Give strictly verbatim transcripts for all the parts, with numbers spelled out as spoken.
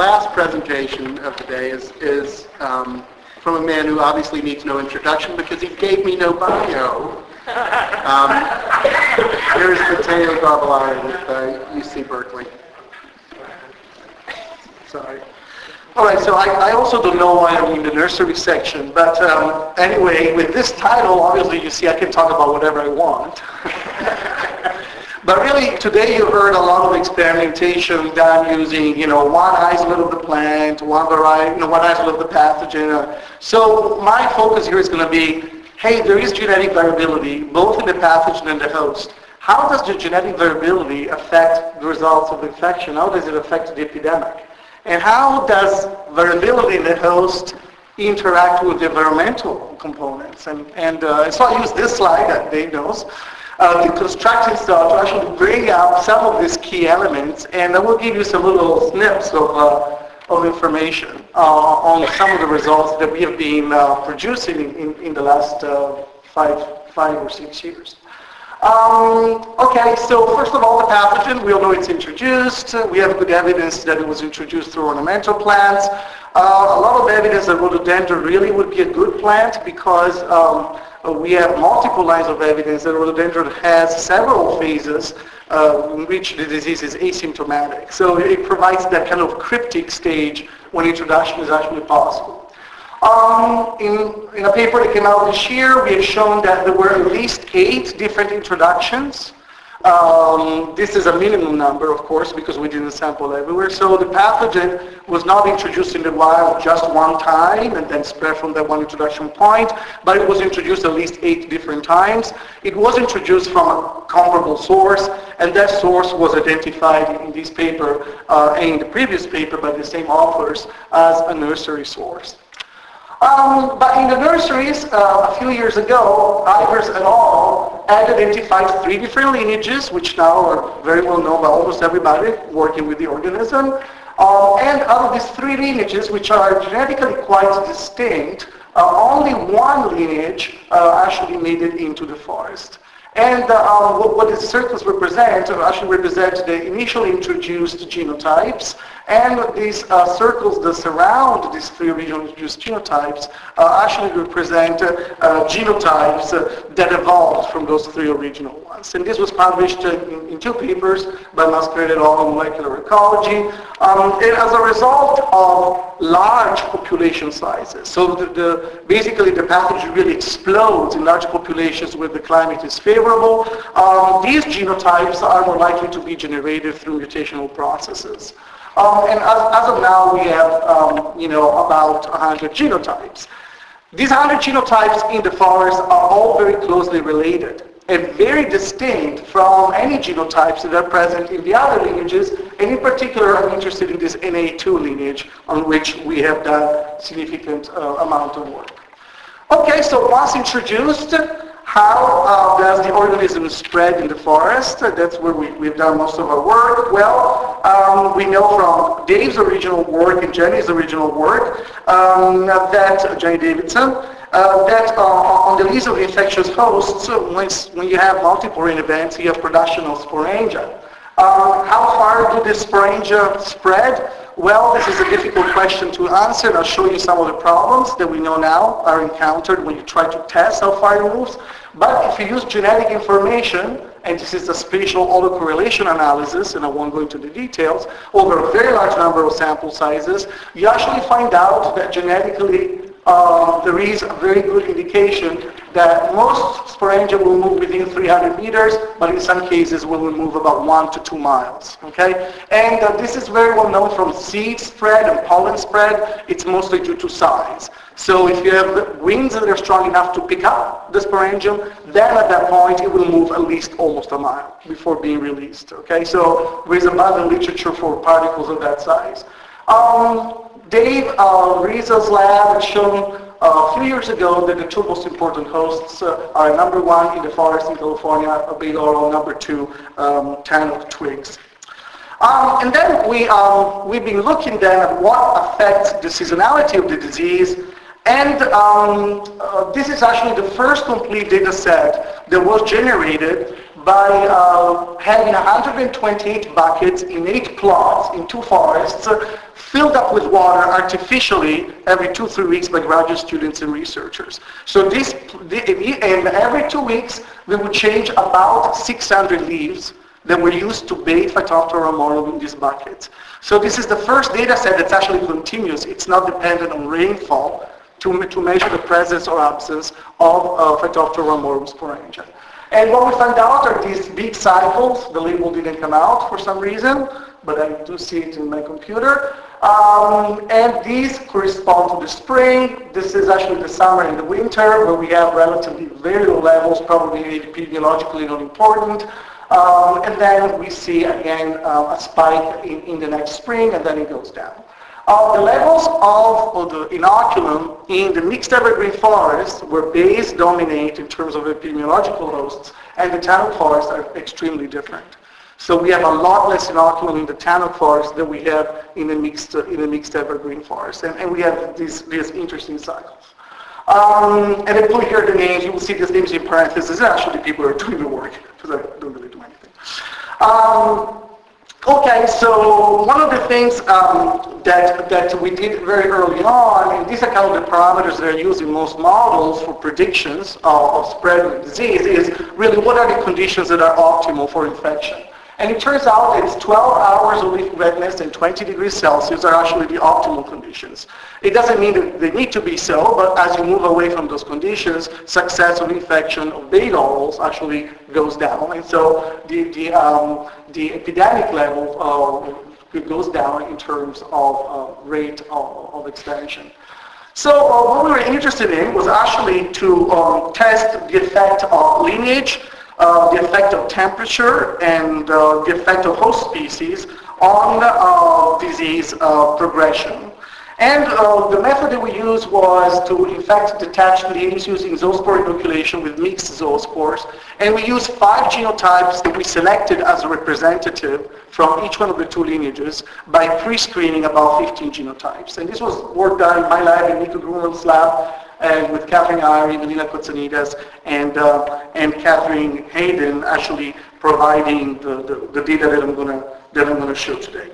last presentation of the day is, is um, from a man who obviously needs no introduction because he gave me no bio. Um, here's Matteo Garbellari with uh, U C Berkeley. Sorry. All right, so I, I also don't know why I'm in the nursery section, but um, anyway, with this title, obviously you see I can talk about whatever I want. But really, today you heard a lot of experimentation done using, you know, one isolate of the plant, one variety, you know, one isolate of the pathogen. So my focus here is going to be, hey, there is genetic variability, both in the pathogen and the host. How does the genetic variability affect the results of the infection? How does it affect the epidemic? And how does variability in the host interact with the environmental components? And, and uh, so I use this slide that Dave knows. Uh, the constructing stuff to actually bring out some of these key elements, and I will give you some little snips of, uh, of information uh, on some of the results that we have been uh, producing in, in, in the last uh, five, five or six years. Um, okay, so first of all, the pathogen, we all know it's introduced. We have good evidence that it was introduced through ornamental plants. Uh, a lot of evidence that rhododendron really would be a good plant because um, we have multiple lines of evidence that rhododendron has several phases uh, in which the disease is asymptomatic. So it provides that kind of cryptic stage when introduction is actually possible. Um, in, in a paper that came out this year, we have shown that there were at least eight different introductions. Um, this is a minimum number, of course, because we didn't sample everywhere. So the pathogen was not introduced in the wild just one time and then spread from that one introduction point, but it was introduced at least eight different times. It was introduced from a comparable source, and that source was identified in this paper uh, and in the previous paper by the same authors as a nursery source. Um, but in the nurseries, uh, a few years ago, Ivers et al. Had identified three different lineages, which now are very well known by almost everybody working with the organism. Um, and out of these three lineages, which are genetically quite distinct, uh, only one lineage uh, actually made it into the forest. And uh, what, what these circles represent actually represent the initially introduced genotypes, and these uh, circles that surround these three originally introduced genotypes uh, actually represent uh, uh, genotypes uh, that evolved from those three original ones. And this was published uh, in, in two papers by Musgrave et al. In Molecular Ecology. Um, and as a result of large population sizes, so the, the, basically the pathogen really explodes in large populations where the climate is favorable. Um, these genotypes are more likely to be generated through mutational processes. Um, and as, as of now, we have, um, you know, about one hundred genotypes. These one hundred genotypes in the forest are all very closely related and very distinct from any genotypes that are present in the other lineages, and in particular, I'm interested in this N A two lineage on which we have done significant uh, amount of work. Okay, so once introduced, how uh, does the organism spread in the forest? Uh, that's where we, we've done most of our work. Well, um, we know from Dave's original work and Jenny's original work um, that, Jenny Davidson, uh, that uh, on the list of infectious hosts, uh, when, when you have multiple rain events, you have production of sporangia. Um, how far do the sporangia spread? Well, this is a difficult question to answer, and I'll show you some of the problems that we know now are encountered when you try to test how far it moves. But if you use genetic information, and this is a spatial autocorrelation analysis, and I won't go into the details, over a very large number of sample sizes, you actually find out that genetically uh, there is a very good indication that most sporangia will move within three hundred meters, but in some cases will move about one to two miles. Okay, and uh, this is very well known from seed spread and pollen spread. It's mostly due to size. So if you have winds that are strong enough to pick up the sporangium, then at that point it will move at least almost a mile before being released. Okay, so there is abundant literature for particles of that size. Um, Dave uh, Riza's lab has shown uh, a few years ago that the two most important hosts uh, are number one in the forest in California, a big laurel, number two, um, tan twigs. Um, and then we, um, we've been looking then at what affects the seasonality of the disease. And um, uh, this is actually the first complete data set that was generated by uh, having one hundred twenty-eight buckets in eight plots in two forests uh, filled up with water artificially every two, three weeks by graduate students and researchers. So this, and every two weeks we would change about six hundred leaves that were used to bathe Phytophthora ramorum in these buckets. So this is the first data set that's actually continuous. It's not dependent on rainfall to, to measure the presence or absence of uh, Phytophthora ramorum sporangia. And what we found out are these big cycles. The label didn't come out for some reason, but I do see it in my computer. Um, and these correspond to the spring. This is actually the summer and the winter, where we have relatively very low levels, probably epidemiologically not important. Um, and then we see again uh, a spike in, in the next spring, and then it goes down. Uh, the levels of, of the inoculum in the mixed evergreen forest, where bays dominate in terms of epidemiological hosts, and the tannock forest are extremely different. So we have a lot less inoculum in the tannock forest than we have in the mixed in the mixed evergreen forest, and, and we have these these interesting cycles. Um, and I put here the names. You will see these names in parentheses. Actually, people are doing the work because I don't really do anything. Um, Okay, so one of the things um, that, that we did very early on, and these are kind of the parameters that are used in most models for predictions of, of spread of the disease, is really what are the conditions that are optimal for infection. And it turns out that it's twelve hours of leaf wetness and twenty degrees Celsius are actually the optimal conditions. It doesn't mean that they need to be so, but as you move away from those conditions, success of infection of beta orals actually goes down. And so the, the, um, the epidemic level uh, goes down in terms of uh, rate of, of expansion. So uh, what we were interested in was actually to um, test the effect of lineage, Uh, the effect of temperature, and uh, the effect of host species on uh, disease uh, progression. And uh, the method that we used was to infect detached leaves using zoospore inoculation with mixed zoospores. And we used five genotypes that we selected as a representative from each one of the two lineages by pre-screening about fifteen genotypes. And this was work done in my lab, in Nico Grumman's lab, and with Catherine Irie, Melina Kotsanides, and uh, and Catherine Hayden actually providing the, the, the data that I'm gonna that I'm gonna show today.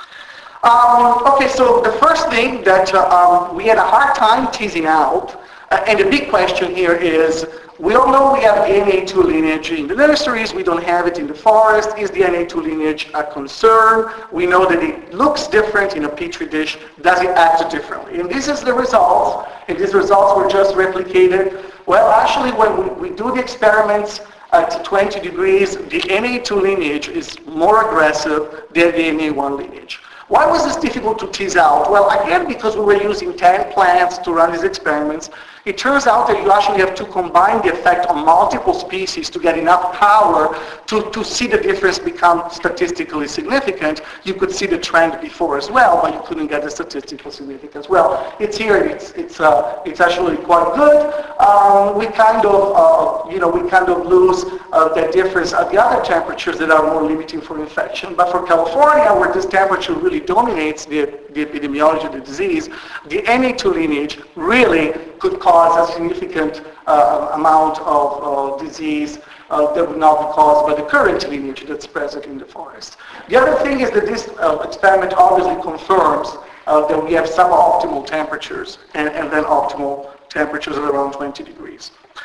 Um, okay, so the first thing that uh, um, we had a hard time teasing out, uh, and the big question here is, we all know we have N A two lineage in the nurseries, we don't have it in the forest. Is the N A two lineage a concern? We know that it looks different in a petri dish. Does it act differently? And this is the results, and these results were just replicated. Well, actually, when we, we do the experiments at twenty degrees, the N A two lineage is more aggressive than the N A one lineage. Why was this difficult to tease out? Well, again, because we were using ten plants to run these experiments. It turns out that you actually have to combine the effect on multiple species to get enough power to, to see the difference become statistically significant. You could see the trend before as well, but you couldn't get the statistical significance. Well, it's here. It's it's uh, it's actually quite good. Um, we kind of uh, you know we kind of lose uh, that difference at the other temperatures that are more limiting for infection. But for California, where this temperature really dominates the the epidemiology of the disease, the N A two lineage really could cause a significant uh, amount of uh, disease uh, that would not be caused by the current lineage that's present in the forest. The other thing is that this uh, experiment obviously confirms uh, that we have suboptimal temperatures and, and then optimal temperatures at around twenty degrees.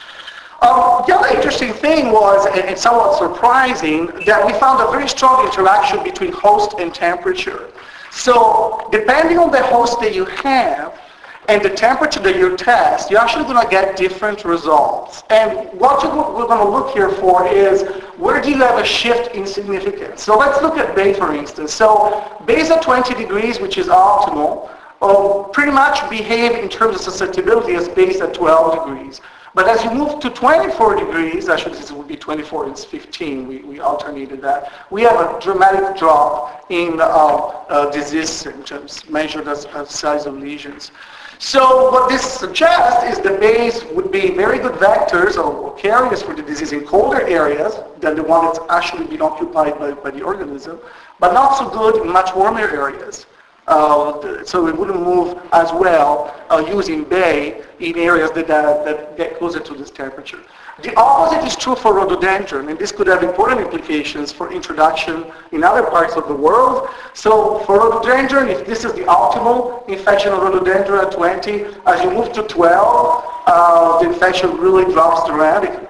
Um, the other interesting thing was, and, and somewhat surprising, that we found a very strong interaction between host and temperature. So depending on the host that you have, and the temperature that you test, you're actually going to get different results. And what we're going to look here for is, where do you have a shift in significance? So let's look at Bay, for instance. So Bays at twenty degrees, which is optimal, uh, pretty much behave in terms of susceptibility as Bays at twelve degrees. But as you move to twenty-four degrees, actually this would be twenty-four, it's fifteen, we, we alternated that, we have a dramatic drop in uh, uh, disease symptoms measured as, as size of lesions. So what this suggests is that bays would be very good vectors or, or carriers for the disease in colder areas than the one that's actually been occupied by, by the organism, but not so good in much warmer areas. Uh, so it wouldn't move as well uh, using Bay in areas that, uh, that get closer to this temperature. The opposite is true for rhododendron, and this could have important implications for introduction in other parts of the world. So for rhododendron, if this is the optimal infection of rhododendron at twenty, as you move to twelve, uh, the infection really drops dramatically.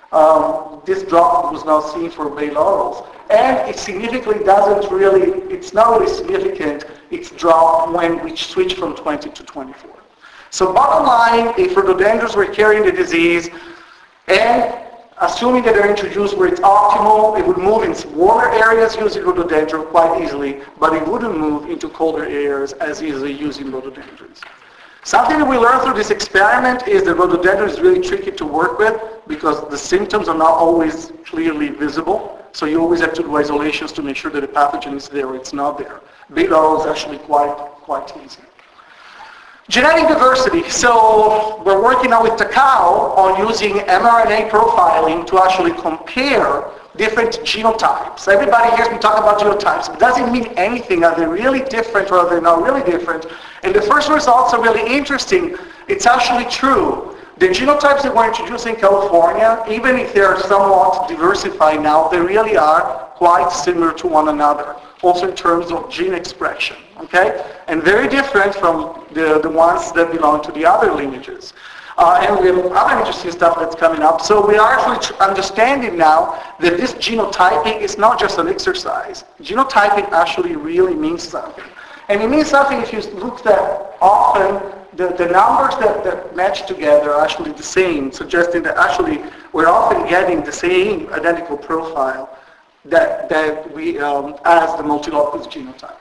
Um, this drop was now seen for bay laurels. And it significantly doesn't really, it's not really significant, it's dropped when we switch from twenty to twenty-four. So bottom line, if rhododendrons were carrying the disease, and assuming that they're introduced where it's optimal, it would move in warmer areas using rhododendron quite easily, but it wouldn't move into colder areas as easily using rhododendrons. Something that we learned through this experiment is that rhododendron is really tricky to work with because the symptoms are not always clearly visible. So you always have to do isolations to make sure that the pathogen is there or it's not there. Bay laurel is actually quite, quite easy. Genetic diversity. So we're working now with Takao on using mRNA profiling to actually compare different genotypes. Everybody hears me talk about genotypes. It doesn't mean anything. Are they really different or are they not really different? And the first results are really interesting. It's actually true. The genotypes that were introduced in California, even if they're somewhat diversified now, they really are quite similar to one another, also in terms of gene expression, okay? And very different from the, the ones that belong to the other lineages. Uh, and we have other interesting stuff that's coming up. So we are actually understanding now that this genotyping is not just an exercise. Genotyping actually really means something. And it means something if you look that often, the, the numbers that, that match together are actually the same, suggesting that actually we're often getting the same identical profile that, that we, um, as the multilocus genotype.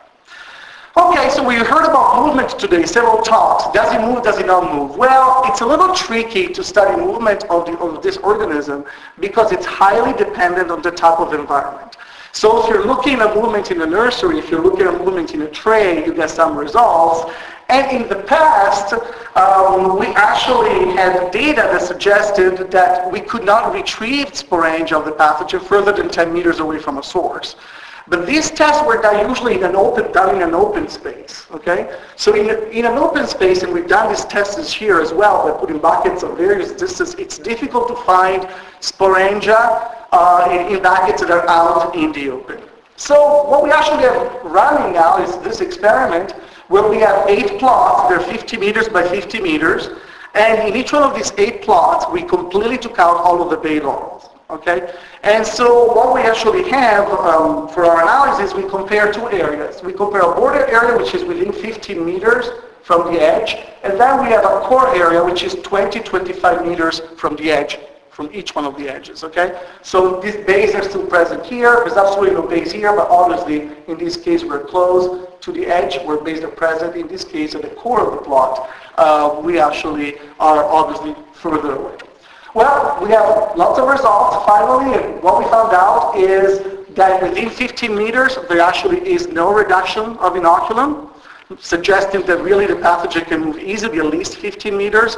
Okay, so we heard about movement today, several talks. Does it move, does it not move? Well, it's a little tricky to study movement of, the, of this organism because it's highly dependent on the type of environment. So if you're looking at movement in a nursery, if you're looking at movement in a tray, you get some results. And in the past, um, we actually had data that suggested that we could not retrieve sporangia of the pathogen further than ten meters away from a source. But these tests were done usually in an open, done in an open space, okay? So in, a, in an open space, and we've done these tests here as well by putting buckets of various distances, it's difficult to find sporangia uh, in, in buckets that are out in the open. So what we actually have running now is this experiment where we have eight plots. They're fifty meters by fifty meters. And in each one of these eight plots, we completely took out all of the bay laurels. Okay, and so what we actually have um, for our analysis, we compare two areas. We compare a border area which is within fifteen meters from the edge, and then we have a core area which is twenty, twenty-five meters from the edge, from each one of the edges. Okay, so these bays are still present here. There's absolutely no bays here, but obviously in this case we're close to the edge where bays are present. In this case, at the core of the plot, uh, we actually are obviously further away. Well, we have lots of results finally, and what we found out is that within fifteen meters there actually is no reduction of inoculum, suggesting that really the pathogen can move easily at least fifteen meters.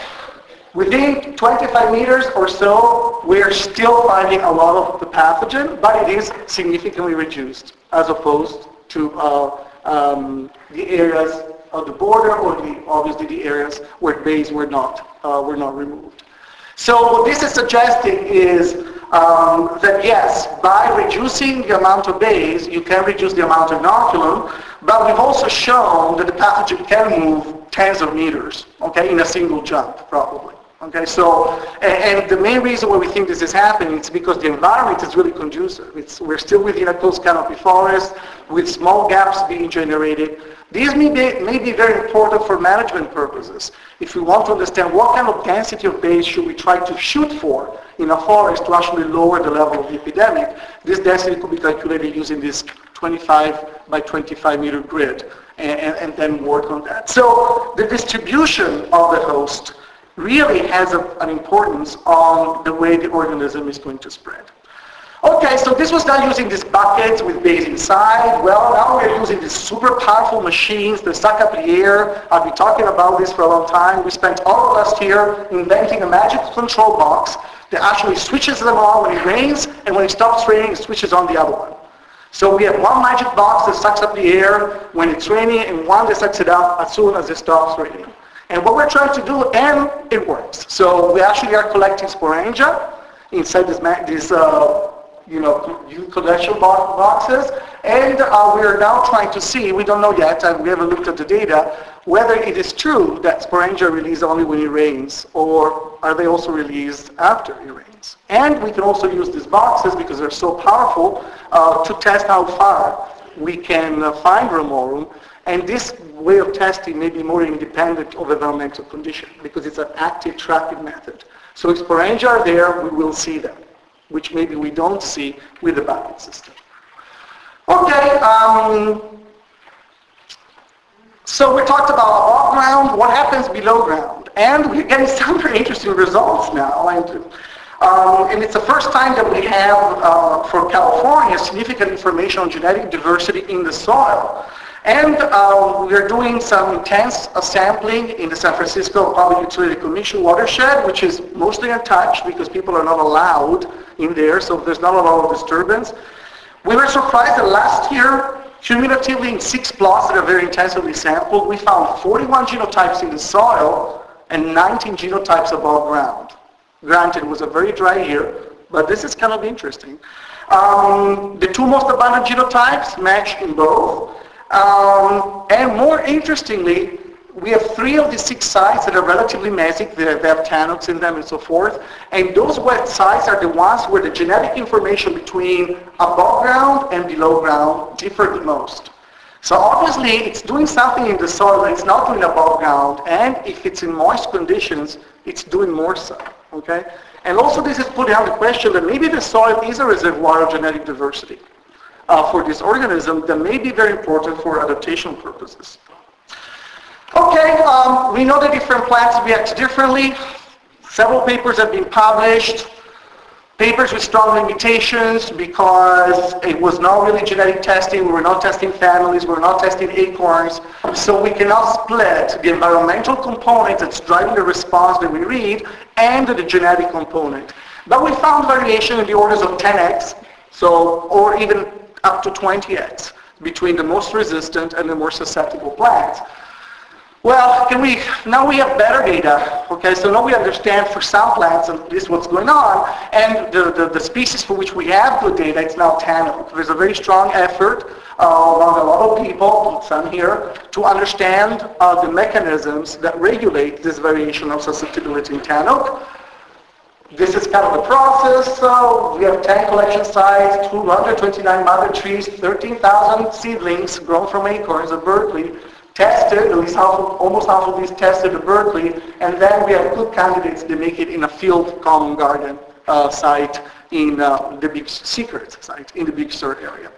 Within twenty-five meters or so, we're still finding a lot of the pathogen, but it is significantly reduced as opposed to uh, um, the areas of the border or the, obviously the areas where bays were not, uh, were not removed. So what this is suggesting is um, that yes, by reducing the amount of bays, you can reduce the amount of inoculum, but we've also shown that the pathogen can move tens of meters, okay, in a single jump, probably. Okay, so, and, and the main reason why we think this is happening is because the environment is really conducive. It's, we're still within a close canopy forest with small gaps being generated. These may be, may be very important for management purposes. If we want to understand what kind of density of bays should we try to shoot for in a forest to actually lower the level of the epidemic, this density could be calculated using this twenty-five by twenty-five meter grid and, and, and then work on that. So the distribution of the host really has a, an importance on the way the organism is going to spread. Okay, so this was done using these buckets with bays inside. Well, now we're using these super powerful machines, the Sacaplier. I've been talking about this for a long time. We spent all of last year inventing a magic control box that actually switches them on when it rains, and when it stops raining, it switches on the other one. So we have one magic box that sucks up the air when it's raining and one that sucks it up as soon as it stops raining. And what we're trying to do, and it works. So we actually are collecting sporangia inside this, this uh, you know, collection boxes, and uh, we are now trying to see, we don't know yet, and we haven't looked at the data, whether it is true that sporangia are released only when it rains, or are they also released after it rains. And we can also use these boxes, because they're so powerful, uh, to test how far we can uh, find remorum. And this way of testing may be more independent of environmental condition, because it's an active tracking method. So if sporangia are there, we will see them, which maybe we don't see with the bucket system. Okay, um, so we talked about above ground, what happens below ground. And we're getting some very interesting results now. And, um, and it's the first time that we have, uh, for California, significant information on genetic diversity in the soil. And uh, we're doing some intense uh, sampling in the San Francisco Public Utility Commission watershed, which is mostly untouched because people are not allowed in there, so there's not a lot of disturbance. We were surprised that last year, cumulatively in six plots that are very intensively sampled, we found forty-one genotypes in the soil and nineteen genotypes above ground. Granted, it was a very dry year, but this is kind of interesting. Um, the two most abundant genotypes match in both. Um, and more interestingly, we have three of the six sites that are relatively mesic, they have tannocks in them and so forth, and those wet sites are the ones where the genetic information between above ground and below ground differ the most. So obviously it's doing something in the soil that it's not doing above ground, and if it's in moist conditions, it's doing more so, okay? And also this is putting out the question that maybe the soil is a reservoir of genetic diversity. Uh, for this organism that may be very important for adaptation purposes. Okay, um, we know that different plants react differently. Several papers have been published. Papers with strong limitations because it was not really genetic testing. We were not testing families. We were not testing acorns. So we cannot split the environmental component that's driving the response that we read and the genetic component. But we found variation in the orders of ten x, so, or even up to twenty x between the most resistant and the more susceptible plants. Well, can we, now we have better data, okay, so now we understand for some plants at least what's going on, and the, the, the species for which we have good data, it's now tannock. There's a very strong effort uh, among a lot of people, some here, to understand uh, the mechanisms that regulate this variation of susceptibility in tannock. This is kind of the process. So we have ten collection sites, two hundred twenty-nine mother trees, thirteen thousand seedlings grown from acorns at Berkeley, tested, at least half of, almost half of these tested at Berkeley, and then we have good candidates that make it in a field common garden uh, site in uh, the Big Secret site in the Big Sur area.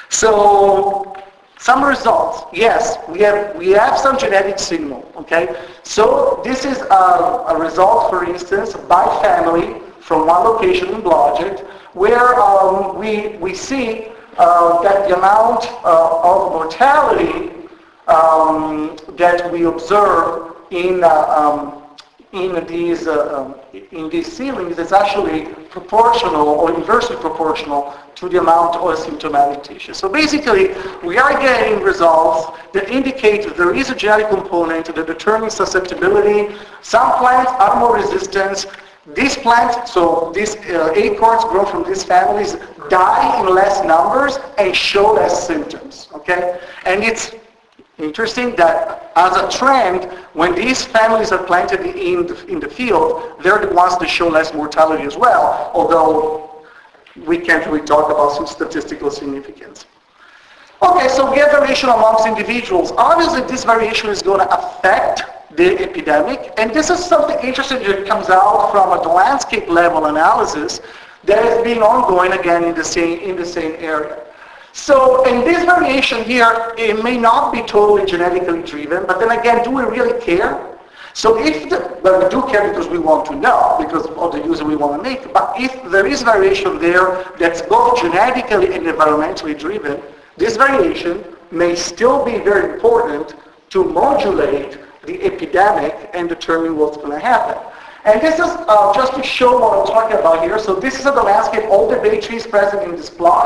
So some results. Yes, we have we have some genetic signal. Okay, so this is a, a result, for instance, by family from one location in Blodgett, where um, we we see uh, that the amount uh, of mortality um, that we observe in uh, um, in these uh, um, in these ceilings is actually proportional or inversely proportional to the amount of asymptomatic tissue. So basically, we are getting results that indicate that there is a genetic component that determines susceptibility. Some plants are more resistant. These plants, so these uh, acorns grown from these families, die in less numbers and show less symptoms. Okay, and it's interesting that as a trend, when these families are planted in the, in the field, they're the ones that show less mortality as well, although we can't really talk about some statistical significance. Okay, so we have variation amongst individuals. Obviously, this variation is going to affect the epidemic, and this is something interesting that comes out from a landscape level analysis that has been ongoing again in the same, in the same area. So, in this variation here, it may not be totally genetically driven, but then again, do we really care? So if, the, well, we do care because we want to know, because of the use we want to make, but if there is variation there that's both genetically and environmentally driven, this variation may still be very important to modulate the epidemic and determine what's going to happen. And this is uh, just to show what I'm talking about here. So this is the landscape, all the bay trees present in this plot.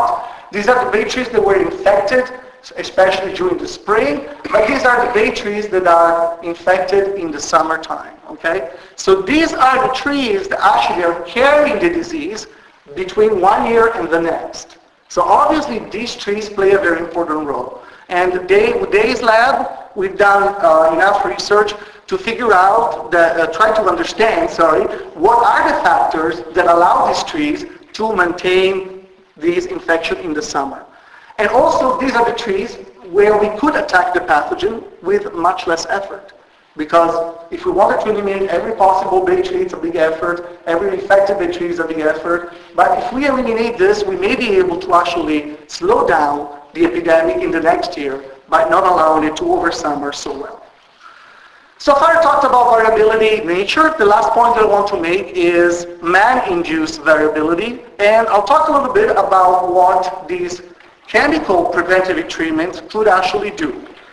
These are the bay trees that were infected, especially during the spring, but these are the bay trees that are infected in the summertime, okay? So these are the trees that actually are carrying the disease between one year and the next. So obviously these trees play a very important role. And they, with Dave's lab, we've done uh, enough research to figure out, that, uh, try to understand, sorry, what are the factors that allow these trees to maintain these infections in the summer. And also, these are the trees where we could attack the pathogen with much less effort. Because if we wanted to eliminate every possible bay tree, it's a big effort. Every infected bay tree is a big effort. But if we eliminate this, we may be able to actually slow down the epidemic in the next year by not allowing it to oversummer so well. So far I talked about variability in nature. The last point that I want to make is man-induced variability. And I'll talk a little bit about what these chemical preventative treatments could actually do.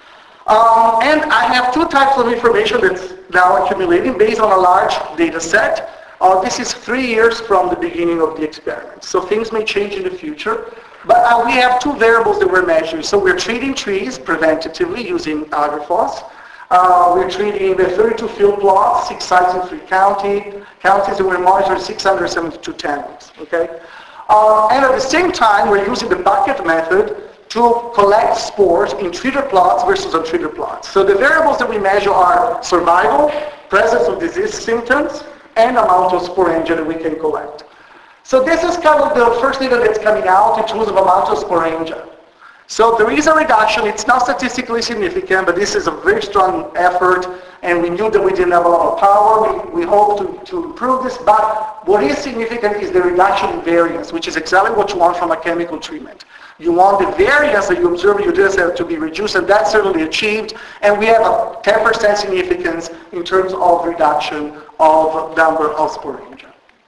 Um, and I have two types of information that's now accumulating based on a large data set. Uh, this is three years from the beginning of the experiment. So things may change in the future. But uh, we have two variables that we're measuring. So we're treating trees preventatively using Agrifos. Uh, we're treating the thirty-two field plots, six sites in three county, counties, and we're monitoring six hundred seventy-two tenants. Okay? Uh, and at the same time, we're using the bucket method to collect spores in treated plots versus untreated plots. So the variables that we measure are survival, presence of disease symptoms, and amount of sporangia that we can collect. So this is kind of the first data that's coming out in terms of amount of sporangia. So there is a reduction. It's not statistically significant, but this is a very strong effort, and we knew that we didn't have a lot of power. We, we hope to, to improve this, but what is significant is the reduction in variance, which is exactly what you want from a chemical treatment. You want the variance that you observe in your data set to be reduced, and that's certainly achieved, and we have a ten percent significance in terms of reduction of number of sporangia.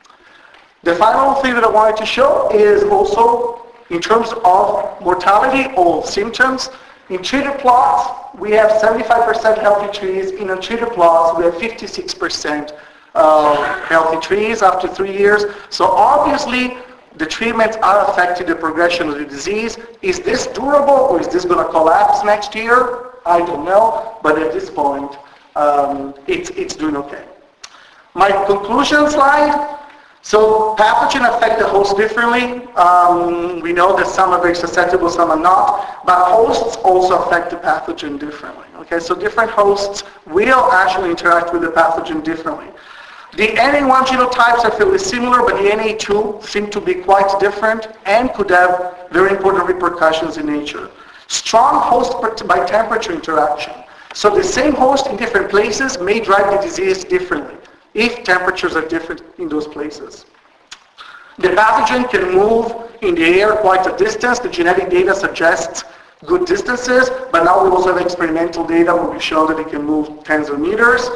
The final thing that I wanted to show is also in terms of mortality or symptoms. In treated plots, we have seventy-five percent healthy trees. In untreated plots, we have fifty-six percent uh, healthy trees after three years. So obviously, the treatments are affecting the progression of the disease. Is this durable, or is this going to collapse next year? I don't know, but at this point, um, it's, it's doing okay. My conclusion slide. So pathogen affect the host differently. Um, we know that some are very susceptible, some are not, but hosts also affect the pathogen differently. Okay, so different hosts will actually interact with the pathogen differently. The N A one genotypes are fairly similar, but the N A two seem to be quite different and could have very important repercussions in nature. Strong host by temperature interaction. So the same host in different places may drive the disease differently if temperatures are different in those places. The pathogen can move in the air quite a distance. The genetic data suggests good distances, but now we also have experimental data where we show that it can move tens of meters.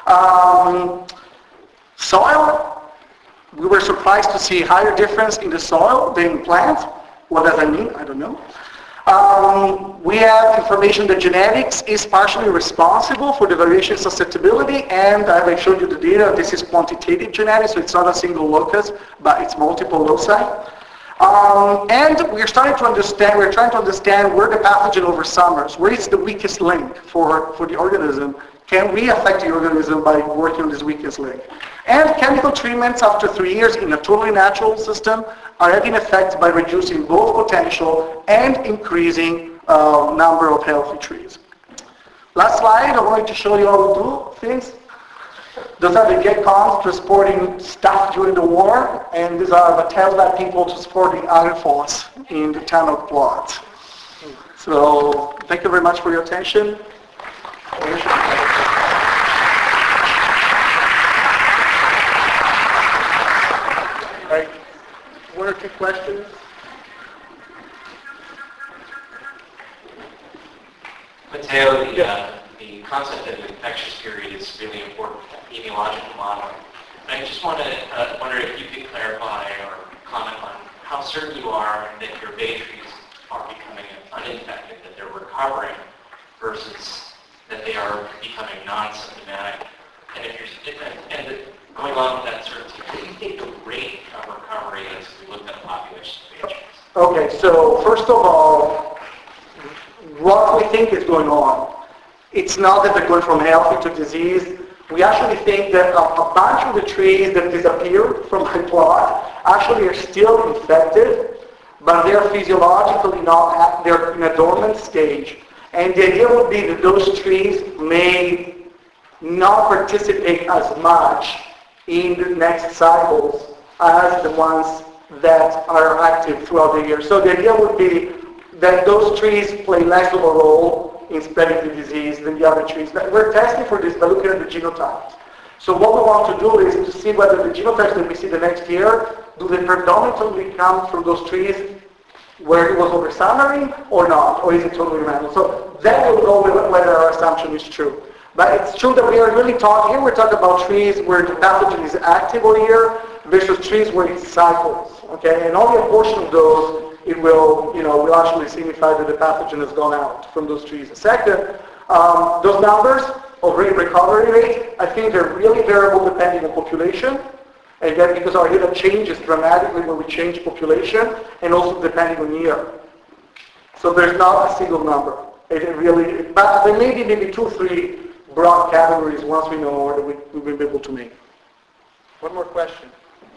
Um, soil, we were surprised to see higher difference in the soil than in plants. What does that mean? I don't know. Um, we have information that genetics is partially responsible for the variation in susceptibility, and as I showed you the data, this is quantitative genetics, so it's not a single locus, but it's multiple loci. Um, and we're starting to understand, we're trying to understand where the pathogen oversummers, where is the weakest link for, for the organism. Can we affect the organism by working on this weakest link? And chemical treatments after three years in a totally natural system are having effects by reducing both potential and increasing uh, number of healthy trees. Last slide, I wanted to show you how we do things. Those are the GetCons transporting stuff during the war, and these are the Tesla people transporting Agrifos in the town of Plot. So thank you very much for your attention. All right, one or two questions? Matteo, the, uh, the concept of an infectious period is really important for epidemiological modeling. I just want to uh, wonder if you could clarify or comment on how certain you are that your bay trees are becoming uninfected, that they're recovering, versus that they are becoming non-symptomatic. And if you're and, and going on with that certainty, what do you think the rate of recovery is if we looked at the population of bay trees? Okay, so first of all, what we think is going on, it's not that they're going from healthy to disease. We actually think that a, a bunch of the trees that disappeared from my plot actually are still infected, but they're physiologically not, they're in a dormant stage. And the idea would be that those trees may not participate as much in the next cycles as the ones that are active throughout the year. So the idea would be that those trees play less of a role in spreading the disease than the other trees. We're testing for this by looking at the genotypes. So what we want to do is to see whether the genotypes that we see the next year, do they predominantly come from those trees where it was over summering or not, or is it totally random? So then we'll know whether our assumption is true. But it's true that we are really talking, here we're talking about trees where the pathogen is active all year versus trees where it cycles, okay? And only a portion of those, it will, you know, will actually signify that the pathogen has gone out from those trees. Second, um, those numbers of rate recovery rate, I think they're really variable depending on population. Again, because our data changes dramatically when we change population, and also depending on year. So there's not a single number. It really, but there may be maybe two, three broad categories once we know what we, we'll be able to make. One more question.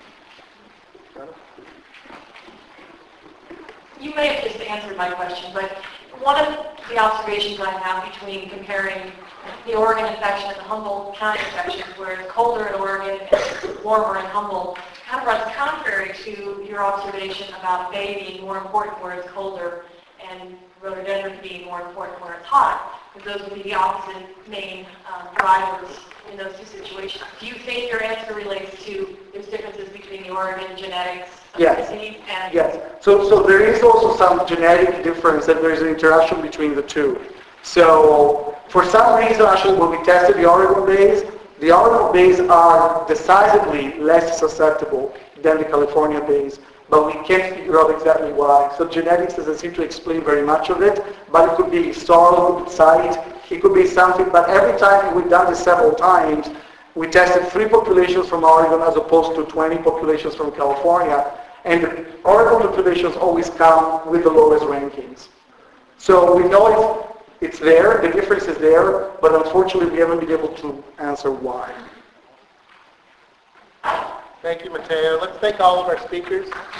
You may have just answered my question, but one of the observations I have between comparing the Oregon infection and the Humboldt County infection, where it's colder in Oregon and warmer in Humboldt, kind of runs contrary to your observation about Bay being more important where it's colder and rhododendron being more important where it's hot, because those would be the opposite main um, drivers in those two situations. Do you think your answer relates to those differences between the Oregon genetics of Yes. the disease and... Yes. So, so there is also some genetic difference, and there's an interaction between the two. So for some reason, actually, when we tested the Oregon bays, the Oregon bays are decisively less susceptible than the California bays, but we can't figure out exactly why. So genetics doesn't seem to explain very much of it, but it could be soil, it could be site, it could be something, but every time we've done this several times, we tested three populations from Oregon as opposed to twenty populations from California, and the Oregon populations always come with the lowest rankings. So we know it's It's there, the difference is there, but unfortunately we haven't been able to answer why. Thank you, Matteo. Let's thank all of our speakers.